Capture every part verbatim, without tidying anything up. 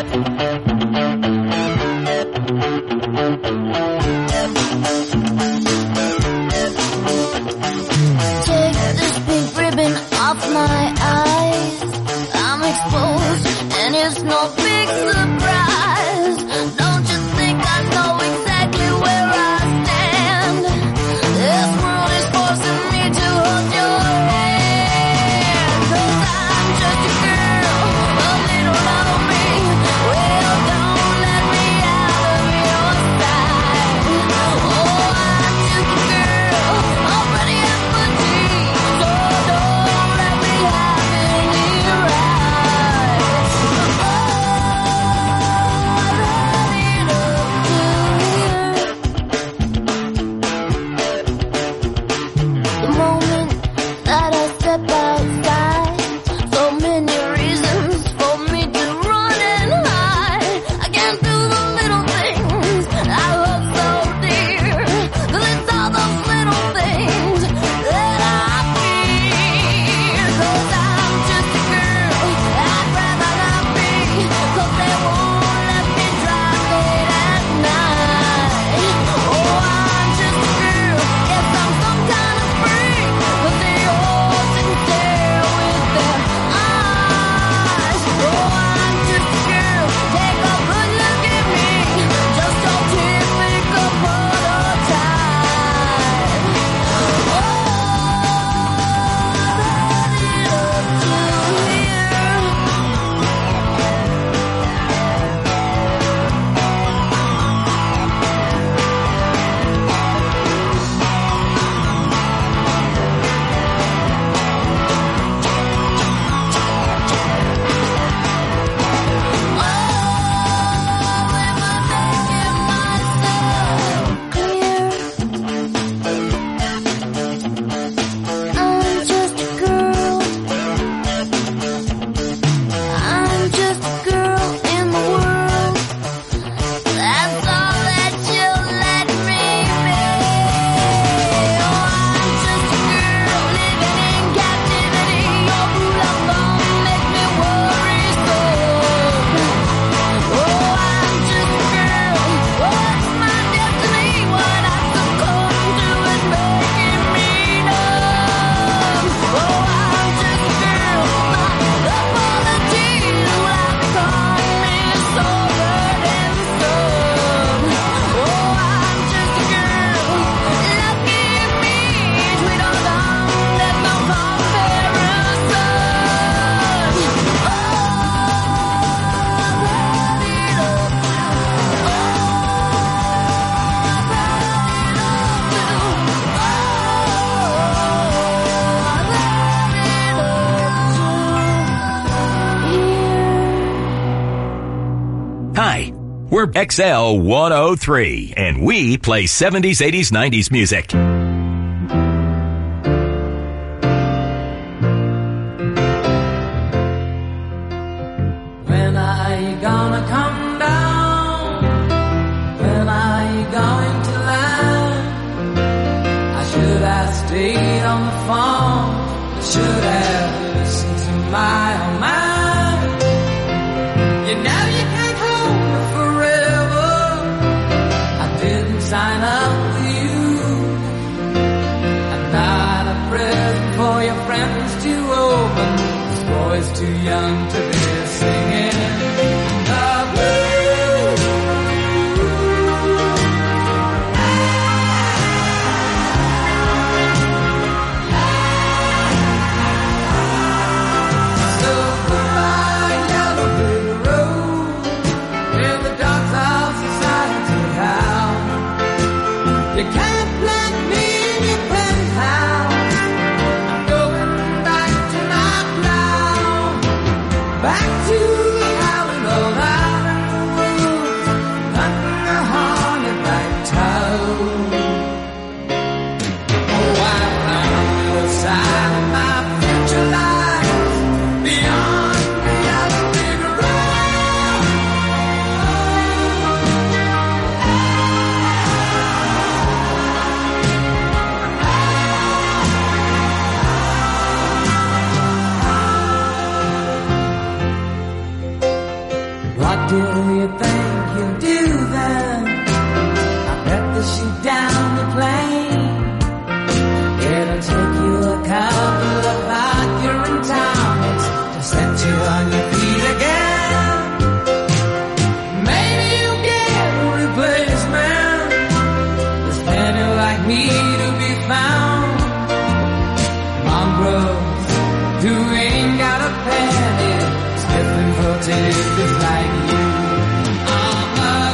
We're X L one oh three, and we play seventies, eighties, nineties music. When are you gonna come down? When are you going to land? I should have stayed on the phone. I should have listened to my own mind. You know you can't hold me forever. I didn't sign up for you. I'm not a present for your friends to open. This boy's too young to be singing the blues. So do you think you'll do then? I bet they shoot down the plane. It'll take you a couple of hours, you're in town, it's to set you on your feet again. Maybe you'll get a replacement. There's plenty like me to be found. Mongrels who ain't got a penny, sniffing for tickets like you. I'm a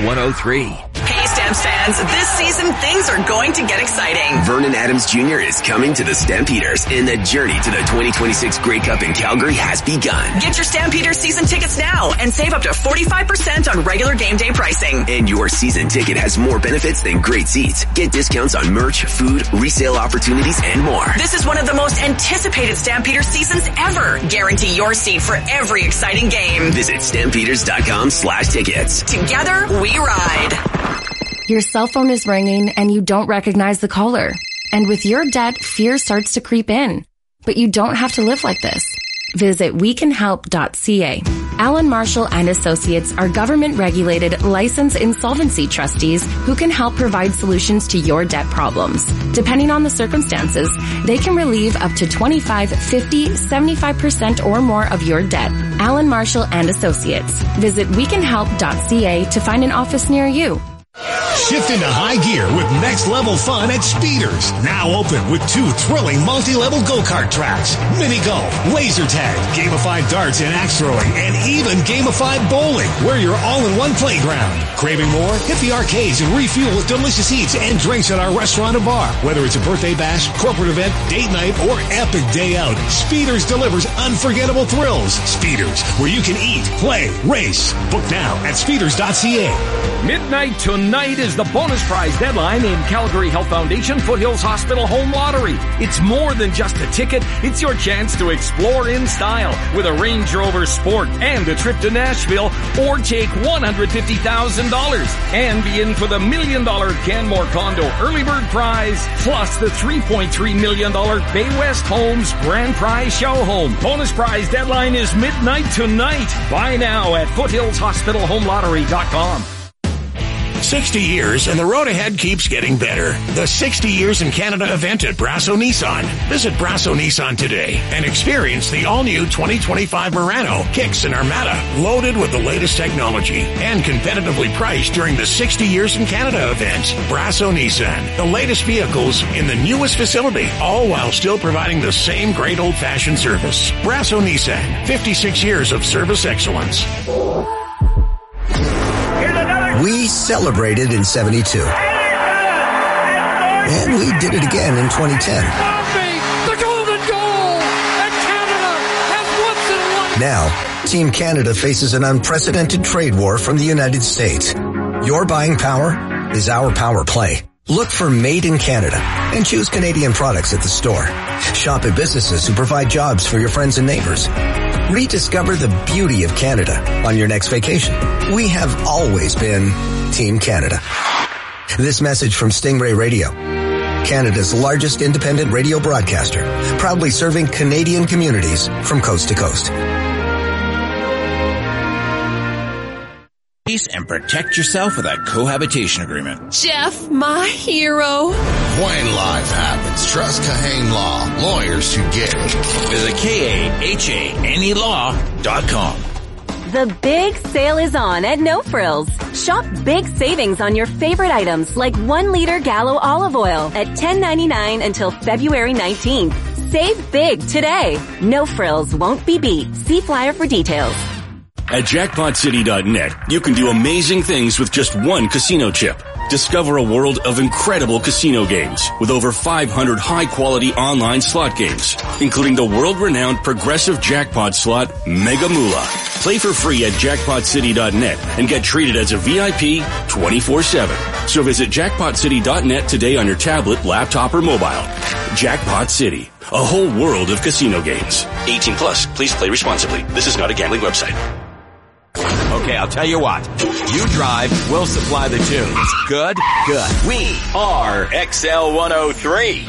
one oh three. Hey, Stamps fans, this season things are going to get exciting. Vernon Adams Junior is coming to the Stampeders, and the journey to the twenty twenty-six Grey Cup in Calgary has begun. Get your Stampeders season tickets now and save up to forty-five percent on regular game day pricing. And your season ticket has more benefits than great seats. Get discounts on merch, food, resale opportunities, and more. This is one of the most anticipated Stampeders seasons ever. Guarantee your seat for every exciting game. Visit stampeders.com slash tickets. Together, we ride. Your cell phone is ringing and you don't recognize the caller. And with your debt, fear starts to creep in. But you don't have to live like this. Visit we can help dot c a. Allen Marshall and Associates are government-regulated, licensed insolvency trustees who can help provide solutions to your debt problems. Depending on the circumstances, they can relieve up to twenty-five, fifty, seventy-five percent or more of your debt. Allen Marshall and Associates. Visit we can help dot c a to find an office near you. Shift into high gear with next-level fun at Speeders. Now open with two thrilling multi-level go-kart tracks, mini-golf, laser tag, gamified darts and axe throwing, and even gamified bowling, where you're all in one playground. Craving more? Hit the arcades and refuel with delicious eats and drinks at our restaurant and bar. Whether it's a birthday bash, corporate event, date night, or epic day out, Speeders delivers unforgettable thrills. Speeders, where you can eat, play, race. Book now at speeders dot c a. Midnight tonight is the bonus prize deadline in Calgary Health Foundation Foothills Hospital Home Lottery. It's more than just a ticket. It's your chance to explore in style with a Range Rover Sport and a trip to Nashville, or take one hundred fifty thousand dollars and be in for the million dollar Canmore Condo Early Bird Prize, plus the three point three million dollars Bay West Homes Grand Prize Show Home. Bonus prize deadline is midnight tonight. Buy now at foothills hospital home lottery dot com. sixty years and the road ahead keeps getting better. The sixty Years in Canada event at Brasso Nissan. Visit Brasso Nissan today and experience the all-new twenty twenty-five Murano, Kicks, and Armada, loaded with the latest technology and competitively priced during the sixty Years in Canada event. Brasso Nissan, the latest vehicles in the newest facility, all while still providing the same great old-fashioned service. Brasso Nissan, fifty-six years of service excellence. We celebrated in seventy-two. And we did it again in twenty ten. The golden goal! And Canada has once and now, Team Canada faces an unprecedented trade war from the United States. Your buying power is our power play. Look for Made in Canada and choose Canadian products at the store. Shop at businesses who provide jobs for your friends and neighbors. Rediscover the beauty of Canada on your next vacation. We have always been Team Canada. This message from Stingray Radio, Canada's largest independent radio broadcaster, proudly serving Canadian communities from coast to coast. And protect yourself with a cohabitation agreement. Jeff, my hero. When life happens, trust Kahane Law. Lawyers who get it. Visit K A H A N E law dot com. The big sale is on at No Frills. Shop big savings on your favorite items like one liter Gallo olive oil at ten ninety-nine until February nineteenth. Save big today. No Frills won't be beat. See flyer for details. At jackpot city dot net, you can do amazing things with just one casino chip. Discover a world of incredible casino games with over five hundred high-quality online slot games, including the world-renowned progressive jackpot slot Mega Moolah. Play for free at jackpot city dot net and get treated as a V I P twenty-four seven. So visit jackpot city dot net today on your tablet, laptop, or mobile. Jackpot City, a whole world of casino games. eighteen plus, please play responsibly. This is not a gambling website. Okay, I'll tell you what. You drive, we'll supply the tunes. Good? Good. We are X L one oh three.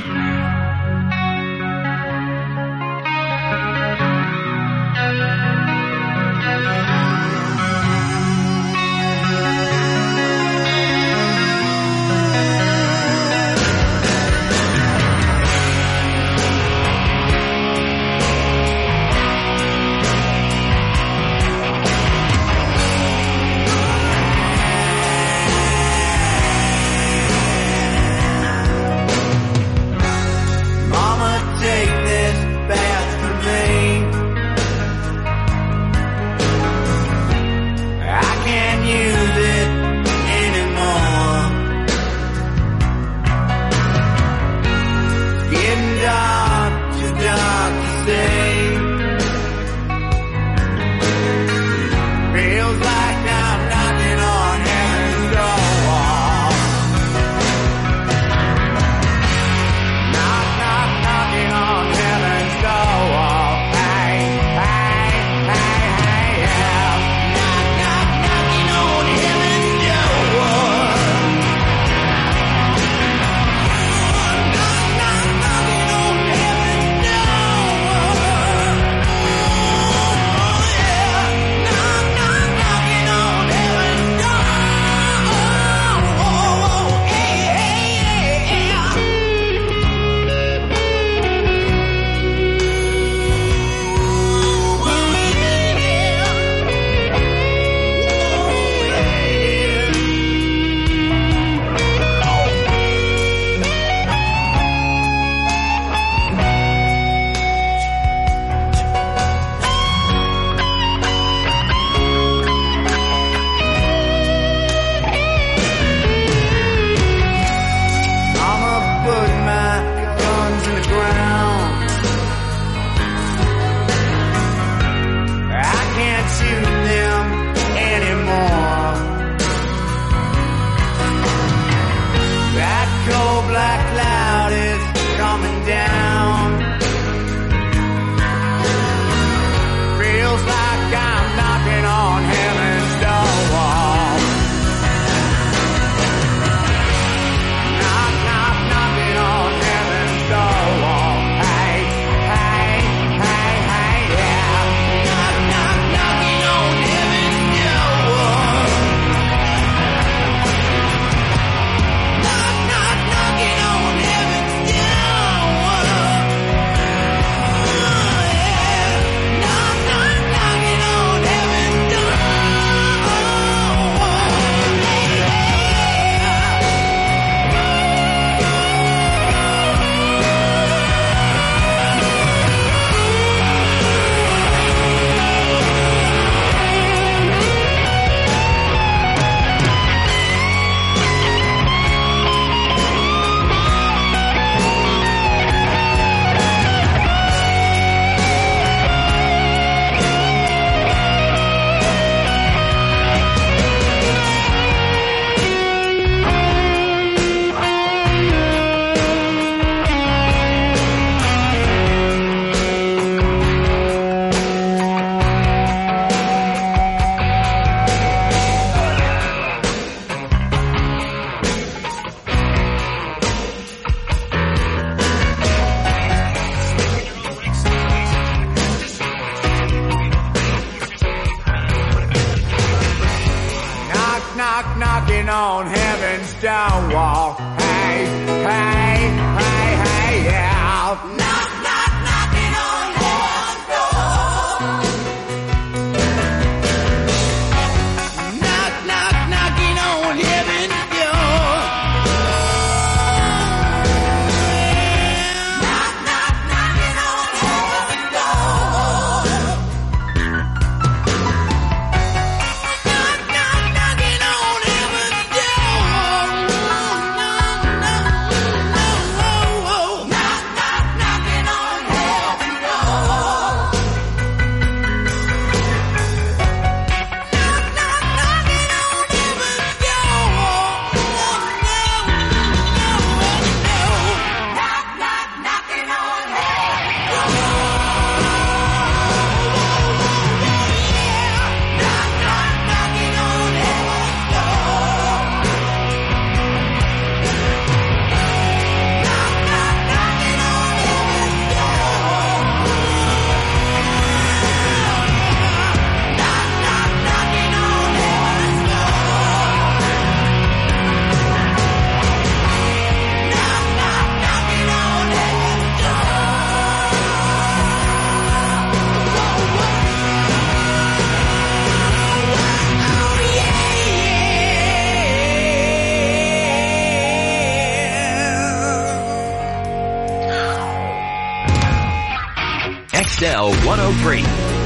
X L one oh three.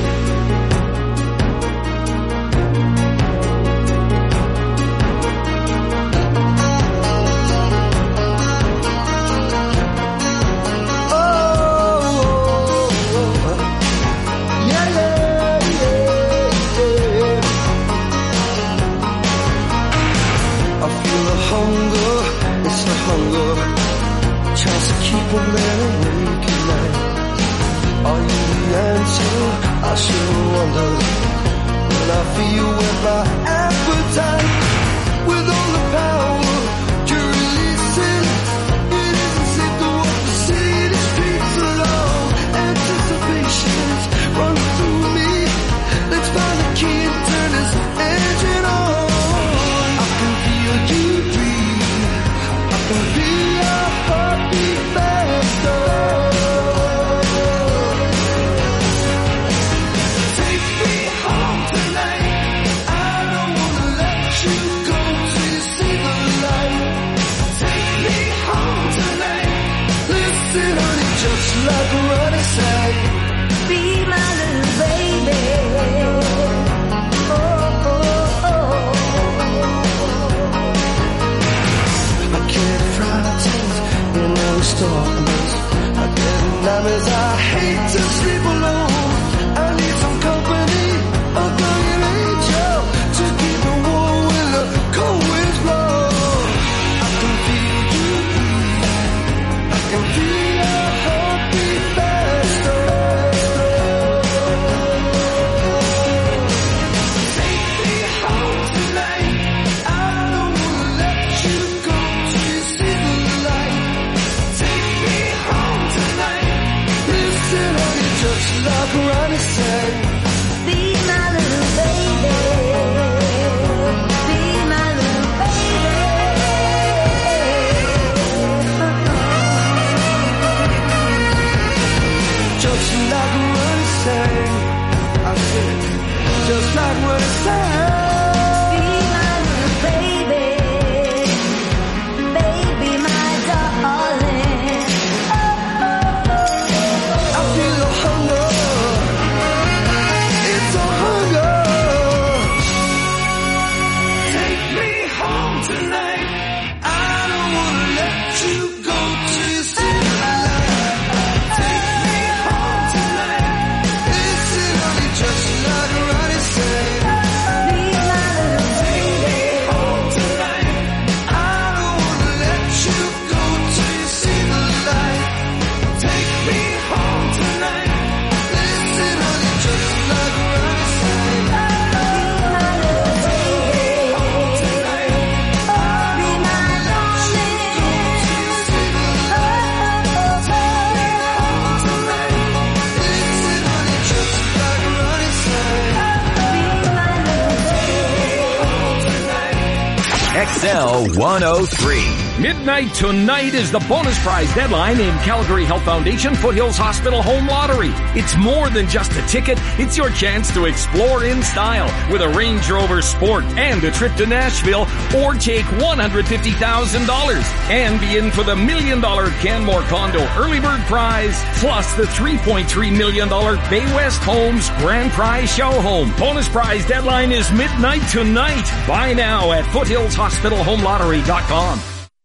X L one oh three. Midnight tonight is the bonus prize deadline in Calgary Health Foundation Foothills Hospital Home Lottery. It's more than just a ticket. It's your chance to explore in style with a Range Rover Sport and a trip to Nashville, or take one hundred fifty thousand dollars and be in for the million dollar Canmore Condo Early Bird Prize, plus the three point three million dollars Bay West Homes Grand Prize Show Home. Bonus prize deadline is midnight tonight. Buy now at foothills hospital home lottery dot com.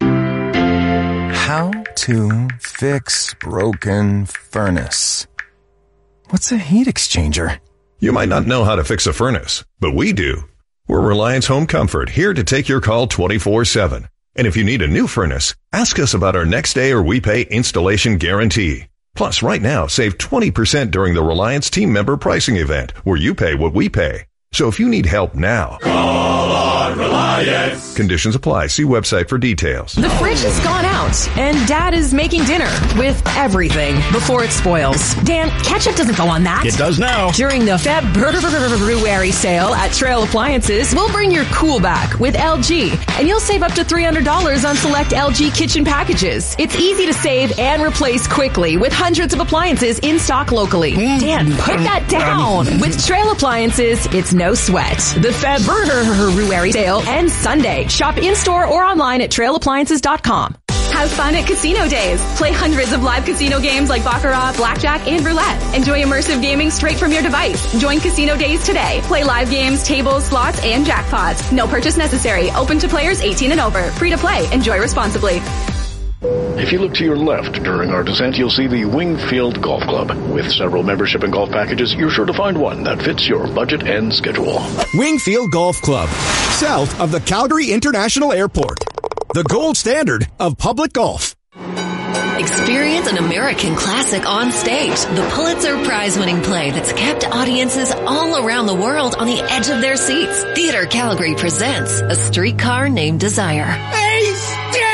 How to fix broken furnace. What's a heat exchanger? You might not know how to fix a furnace, but we do. We're Reliance Home Comfort, here to take your call twenty-four seven. And if you need a new furnace, ask us about our next day or we pay installation guarantee. Plus, right now, save twenty percent during the Reliance team member pricing event, where you pay what we pay. So if you need help now, call on Reliance. Conditions apply. See website for details. The fridge has gone out, and Dad is making dinner with everything before it spoils. Dan, ketchup doesn't go on that. It does now. During the February sale at Trail Appliances, we'll bring your cool back with L G, and you'll save up to three hundred dollars on select L G kitchen packages. It's easy to save and replace quickly with hundreds of appliances in stock locally. Dan, put that down. With Trail Appliances, it's no sweat. The February sale ends Sunday. Shop in-store or online at trail appliances dot com. Have fun at Casino Days. Play hundreds of live casino games like Baccarat, Blackjack, and Roulette. Enjoy immersive gaming straight from your device. Join Casino Days today. Play live games, tables, slots, and jackpots. No purchase necessary. Open to players eighteen and over. Free to play. Enjoy responsibly. If you look to your left during our descent, you'll see the Wingfield Golf Club. With several membership and golf packages, you're sure to find one that fits your budget and schedule. Wingfield Golf Club, south of the Calgary International Airport. The gold standard of public golf. Experience an American classic on stage. The Pulitzer Prize-winning play that's kept audiences all around the world on the edge of their seats. Theater Calgary presents A Streetcar Named Desire. Hey, Stella!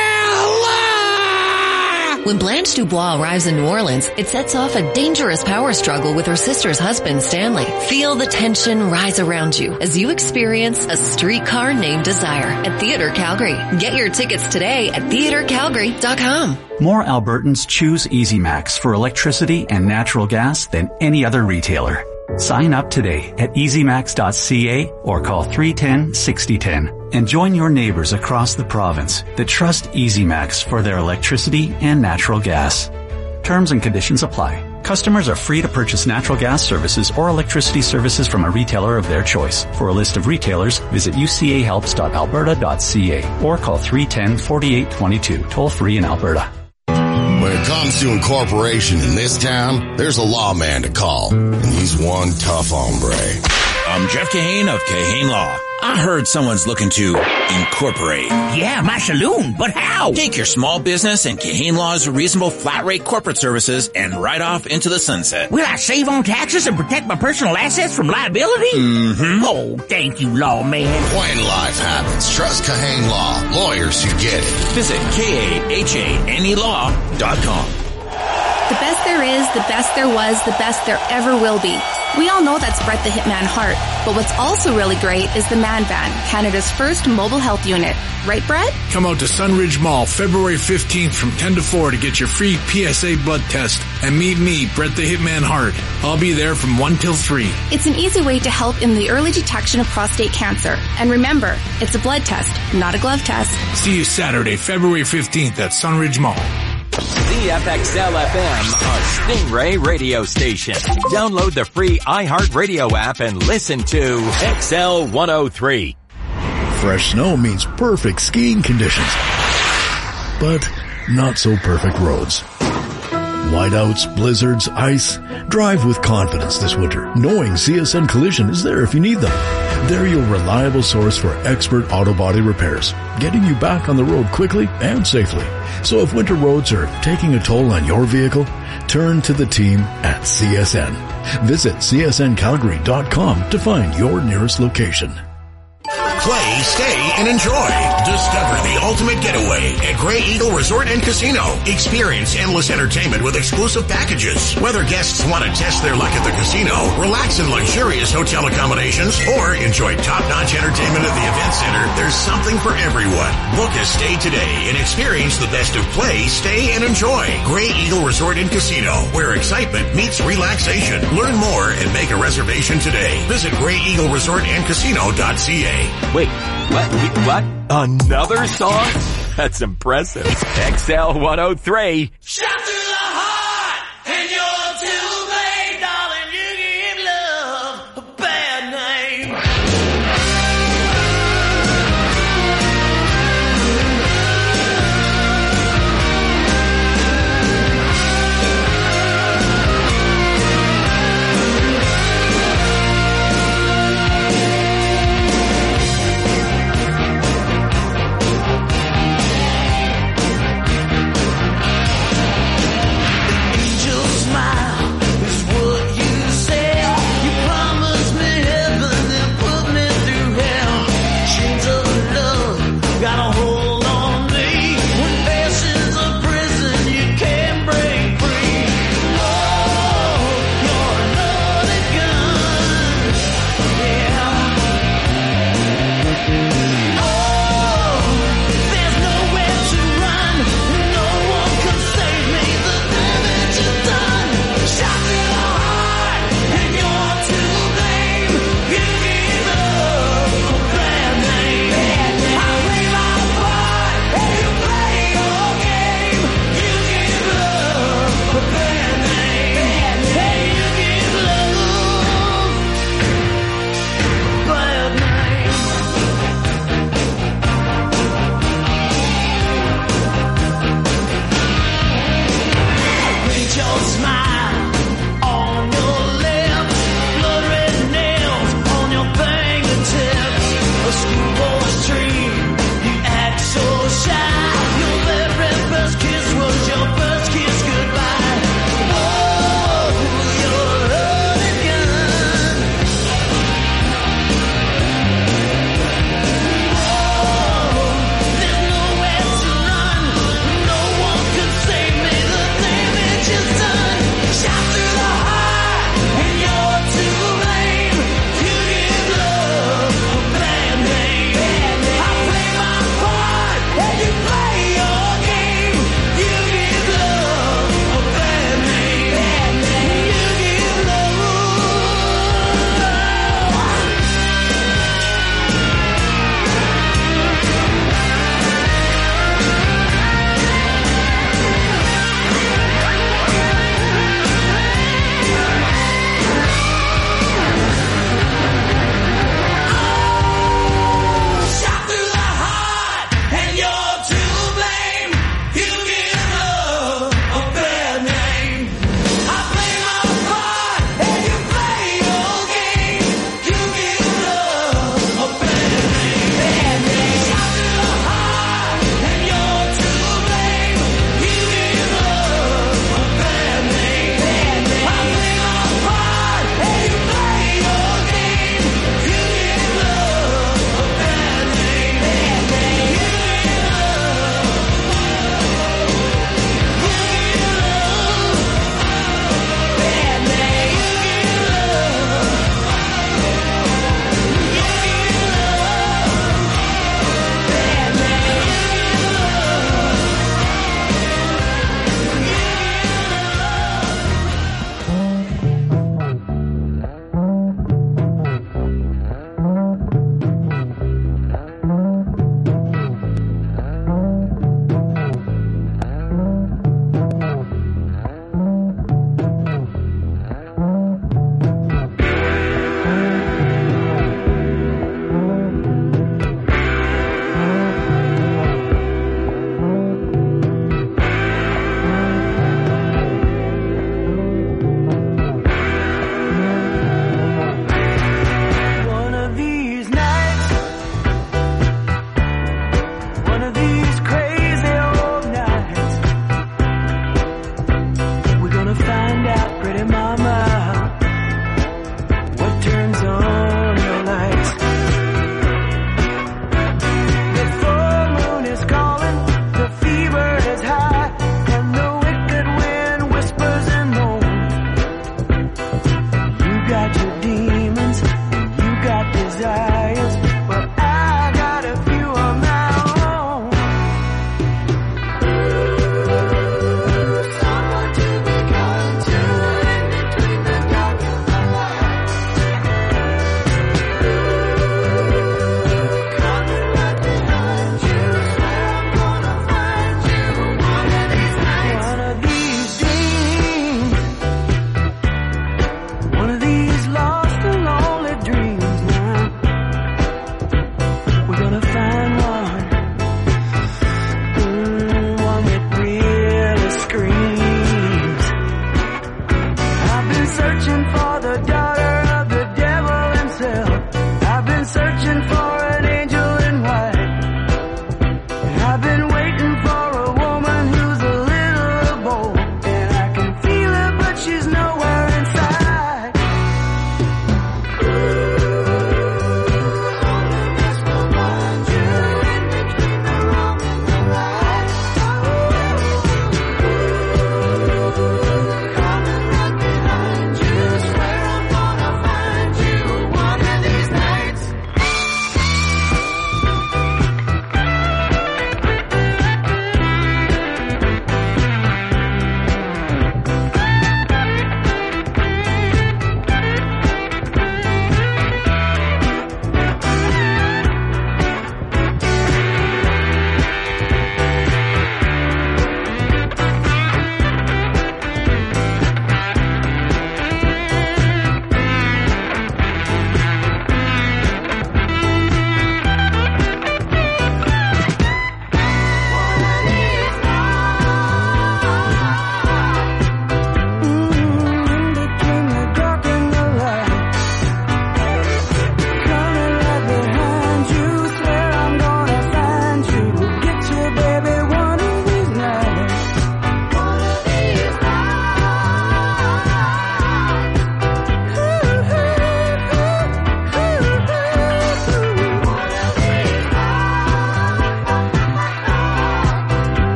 When Blanche Dubois arrives in New Orleans, it sets off a dangerous power struggle with her sister's husband, Stanley. Feel the tension rise around you as you experience A Streetcar Named Desire at Theater Calgary. Get your tickets today at theater calgary dot com. More Albertans choose EasyMax for electricity and natural gas than any other retailer. Sign up today at easy max dot c a or call three one zero, six zero one zero and join your neighbors across the province that trust EasyMax for their electricity and natural gas. Terms and conditions apply. Customers are free to purchase natural gas services or electricity services from a retailer of their choice. For a list of retailers, visit u c a helps dot alberta dot c a or call three one zero, four eight two two, toll free in Alberta. When it comes to incorporation in this town, there's a lawman to call, and he's one tough hombre. I'm Jeff Kahane of Kahane Law. I heard someone's looking to incorporate. Yeah, my saloon, but how? Take your small business and Kahane Law's reasonable flat rate corporate services and ride off into the sunset. Will I save on taxes and protect my personal assets from liability? Mm-hmm. Oh, thank you, lawman. When life happens, trust Kahane Law. Lawyers who get it. Visit K A H A N E law dot com. The best there is, the best there was, the best there ever will be. We all know that's Brett the Hitman Hart, but what's also really great is the Man Van, Canada's first mobile health unit. Right, Brett? Come out to Sunridge Mall February fifteenth from ten to four to get your free P S A blood test and meet me, Brett the Hitman Hart. I'll be there from one till three. It's an easy way to help in the early detection of prostate cancer. And remember, it's a blood test, not a glove test. See you Saturday, February fifteenth at Sunridge Mall. C F X L F M, a Stingray radio station. Download the free iHeartRadio app and listen to X L one oh three. Fresh snow means perfect skiing conditions, but not so perfect roads. Whiteouts, blizzards, ice. Drive with confidence this winter, knowing C S N Collision is there if you need them. They're your reliable source for expert auto body repairs, getting you back on the road quickly and safely. So if winter roads are taking a toll on your vehicle, turn to the team at C S N. Visit c s n calgary dot com to find your nearest location. Play, stay, and enjoy. Discover the ultimate getaway at Grey Eagle Resort and Casino. Experience endless entertainment with exclusive packages. Whether guests want to test their luck at the casino, relax in luxurious hotel accommodations, or enjoy top-notch entertainment at the event center, there's something for everyone. Book a stay today and experience the best of play, stay, and enjoy. Grey Eagle Resort and Casino, where excitement meets relaxation. Learn more and make a reservation today. Visit grey eagle resort and casino dot c a. Wait, what? What? Another song? That's impressive. X L one oh three. Shot to the heart, and you're too late, darling. You give love a bad name.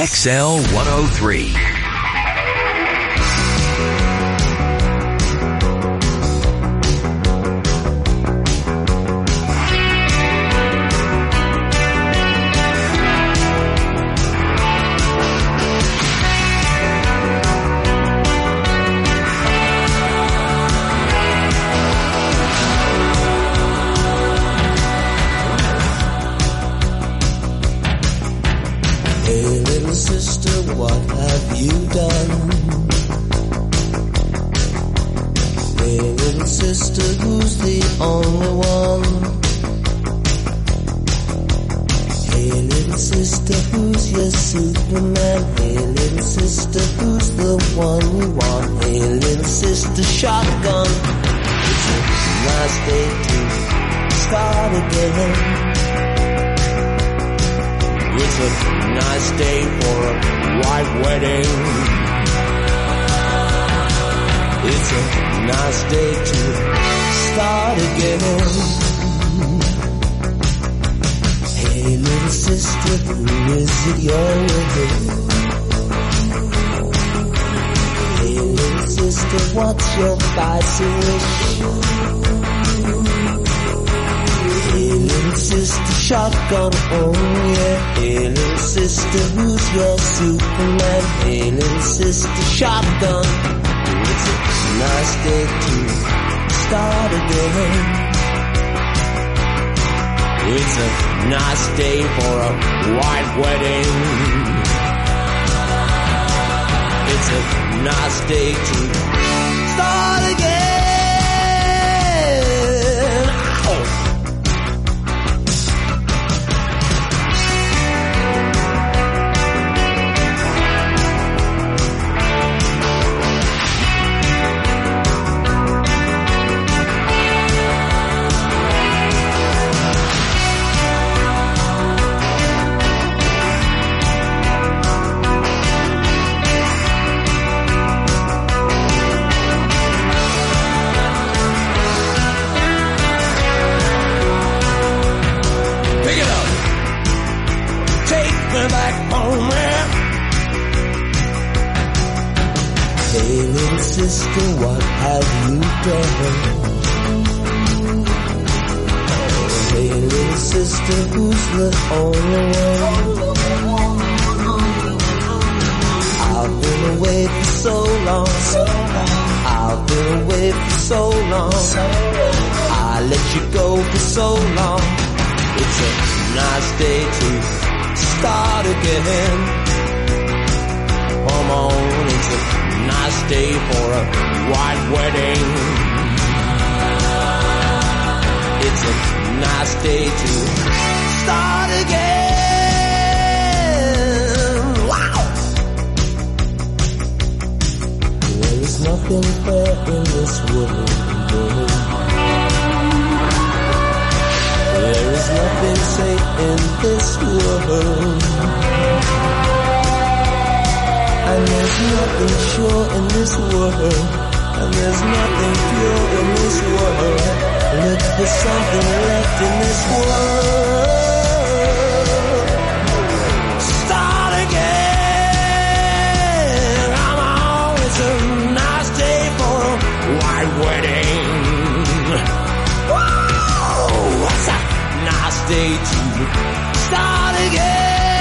X L one oh three. Shotgun, oh yeah. Hey little sister, who's your Superman? Hey little sister, shotgun. It's a nice day to start again. It's a nice day for a white wedding. It's a nice day to start again. Oh. Sister, what have you done? Hey, little sister, who's the only one? I've been away for so long. I've been away for so long. I let you go for so long. It's a nice day to start again. Come on, it's a nice day for a white wedding. It's a nice day to start again. Wow! There is nothing fair in this world. There is nothing safe in this world. And there's nothing sure in this world. And there's nothing pure in this world. Look for something left in this world. Start again. Come on, it's a nice day for a white wedding. Whoa, it's a nice day to start again.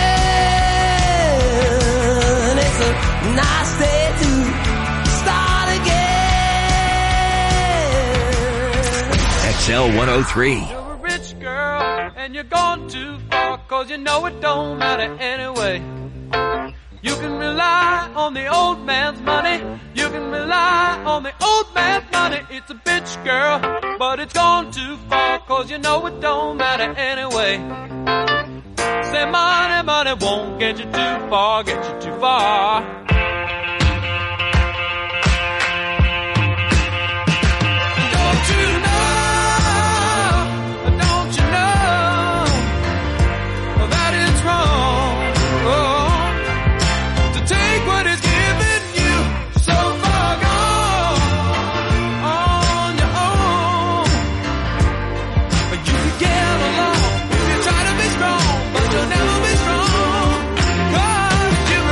Nice day to start again. X L one oh three. You're a rich girl and you're gone too far, cause you know it don't matter anyway. You can rely on the old man's money. You can rely on the old man's money. It's a bitch girl, but it's gone too far, cause you know it don't matter anyway. Say money, money won't get you too far, get you too far. Get along if you try to be strong, but you'll never be strong, cause you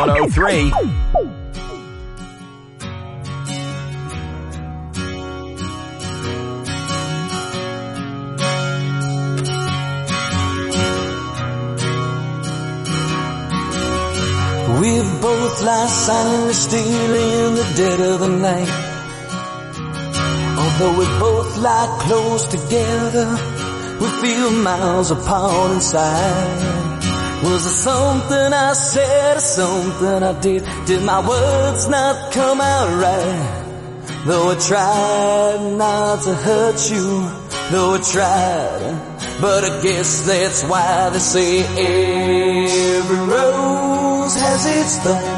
one oh three. We both lie silently still in the dead of the night. Although we both lie close together, we feel miles apart inside. Was there something I said or something I did? Did my words not come out right? Though I tried not to hurt you, though I tried. But I guess that's why they say every rose has its thorn.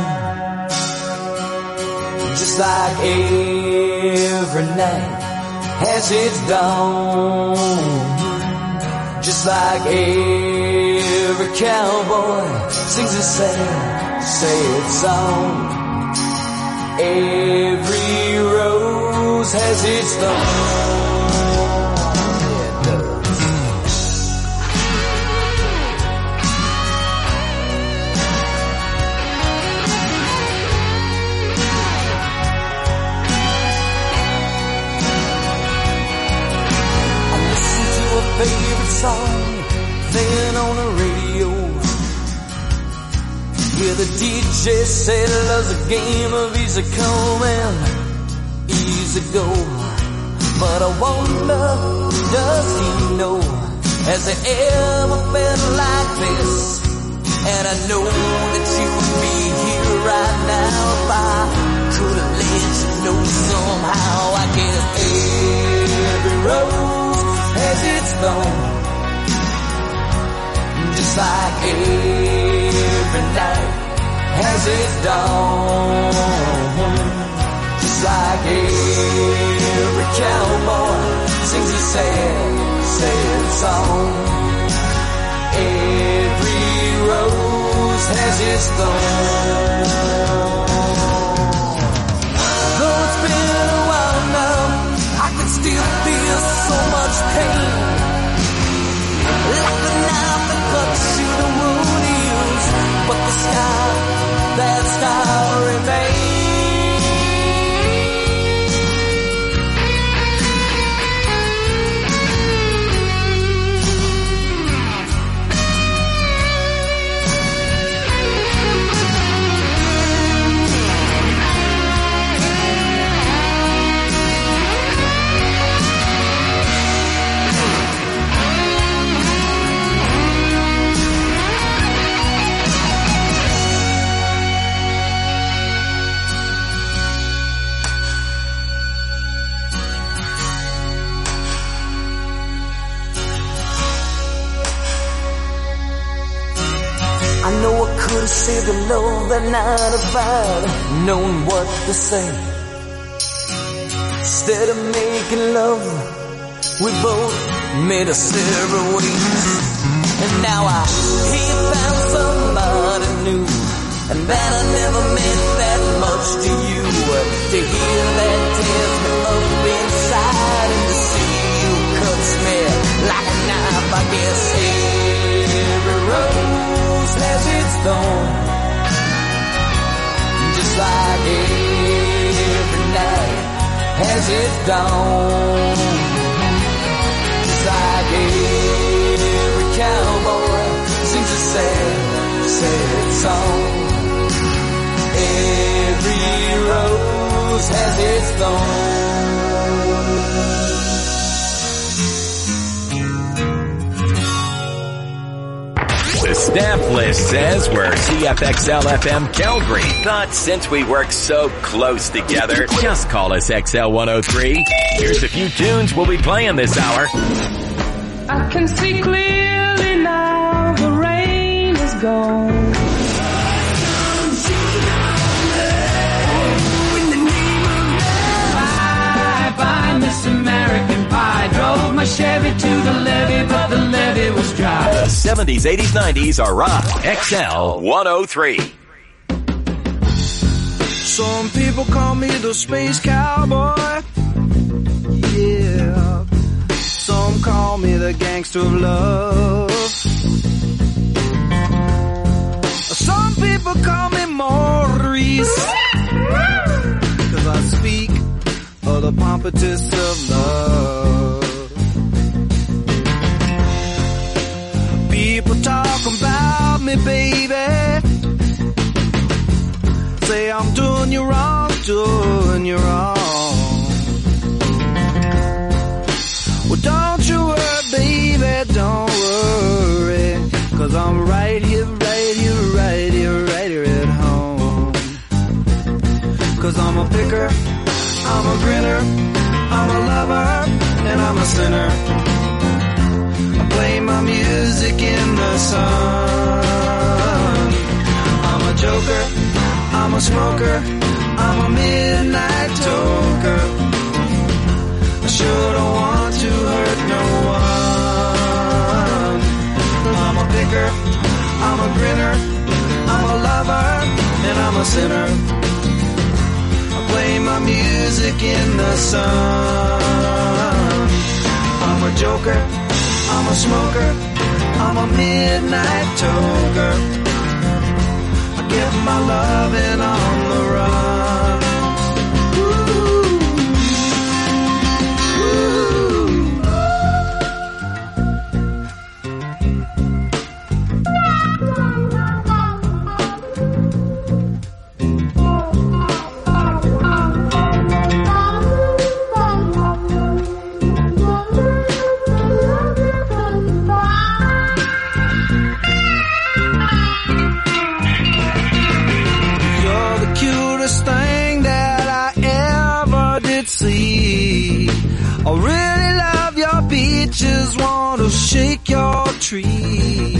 Just like every night has its dawn. Just like every cowboy sings a sad, sad song. Every rose has its thorn. Favorite song playing on the radio. Yeah, the D J said love's a game of easy come and easy go. But I wonder, does he know? Has he ever felt like this? And I know that you would be here right now if I could have let you know somehow. I guess every rose has its thorn, just like every night has its dawn. Just like every cowboy sings a sad, sad song. Every rose has its thorn. Though it's been a while now, I can still feel so much pain, like a knife that cuts you the wound heals, but the scar, that scar remains. I know I could have saved the love that night if I'd known what to say. Instead of making love, we both made us separate ways. And now I hear you found somebody new, and that I never meant that much to you. To hear that tears me up inside, and to see you cuts me like a knife. I guess every rose has its thorn, just like every night has its dawn. Just like every cowboy sings a sad, sad song. Every rose has its thorn. The staff list says we're C F X L F M Calgary. But since we work so close together, just call us X L one oh three. Here's a few tunes we'll be playing this hour. I can see clearly now the rain is gone. Bye bye, Miss American Pie. Drove my Chevy to the levee, but the levee was dry. The seventies, eighties, nineties are rock. X L one oh three. Some people call me the space cowboy. Yeah. Some call me the gangster of love. Some people call me more pompatus of love. People talk about me, baby. Say I'm doing you wrong, doing you wrong. Well, don't you worry, baby, don't worry. Cause I'm right here, right here, right here, right here at home. Cause I'm a picker, I'm a grinner, I'm a lover, and I'm a sinner. I play my music in the sun. I'm a joker, I'm a smoker, I'm a midnight toker. I sure don't want to hurt no one. I'm a picker, I'm a grinner, I'm a lover, and I'm a sinner. I play my music in the sun. I'm a joker, I'm a smoker, I'm a midnight toker. I get my loving on the run. I really love your beaches, want to shake your tree.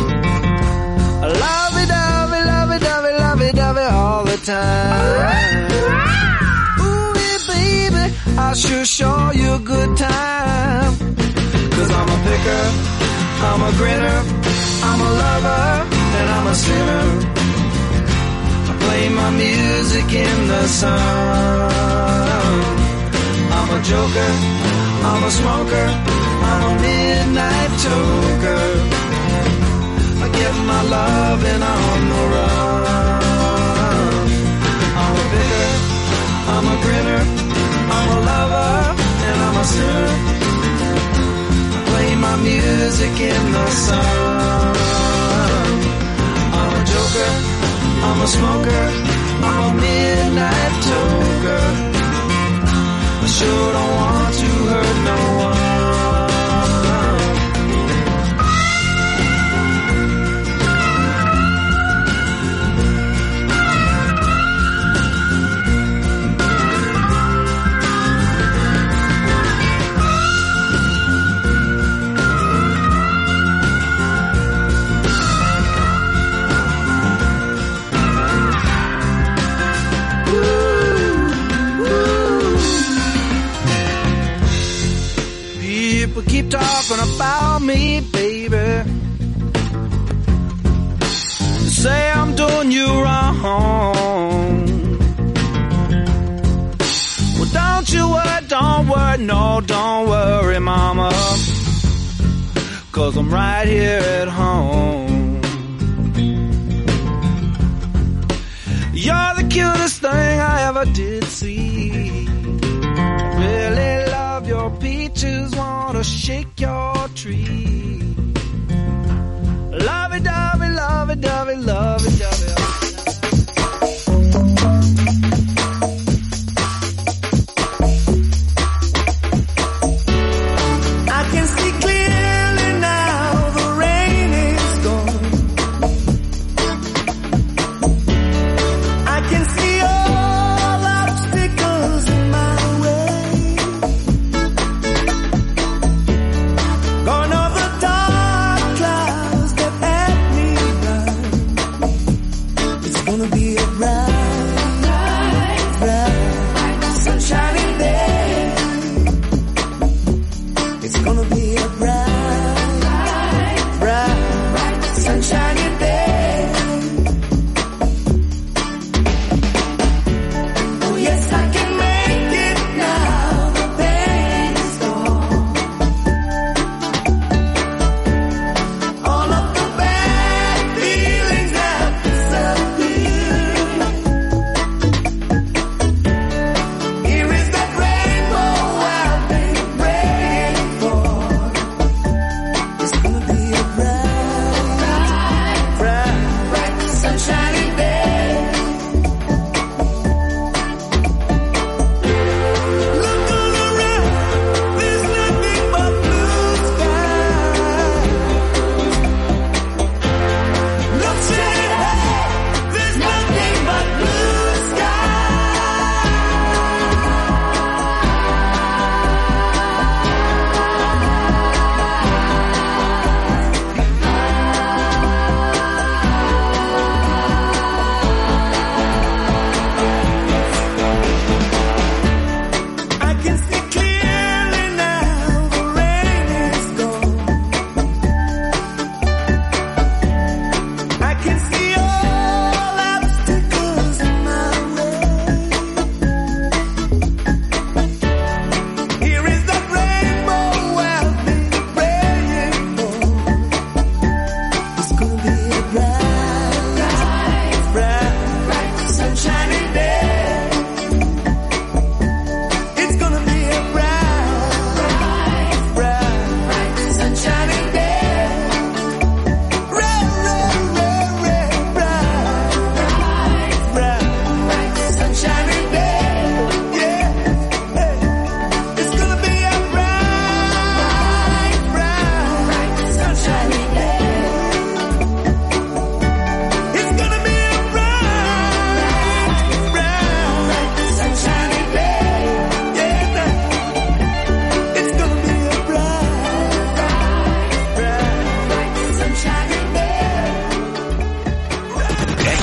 Lovey-dovey, lovey-dovey, lovey-dovey all the time. Ooh, yeah, baby, I sure show you a good time. Cause I'm a picker, I'm a grinner, I'm a lover, and I'm a sinner. I play my music in the sun. I'm a joker, I'm a smoker, I'm a midnight toker. I get my loving on the run. I'm a picker, I'm a grinner, I'm a lover, and I'm a sinner. I play my music in the sun. I'm a joker, I'm a smoker, I'm a midnight toker. I sure don't want to hurt no one. Keep talking about me, baby. Say I'm doing you wrong. Well, don't you worry, don't worry, no, don't worry, mama. Cause I'm right here at home. You're the cutest thing I ever did see. I really love your peaches, wanna shake your tree. Lovey-dovey, lovey-dovey, lovey-dovey. I can see clearly now, the rain is gone. I can see all obstacles in my way. Gone over the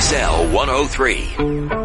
X L one oh three.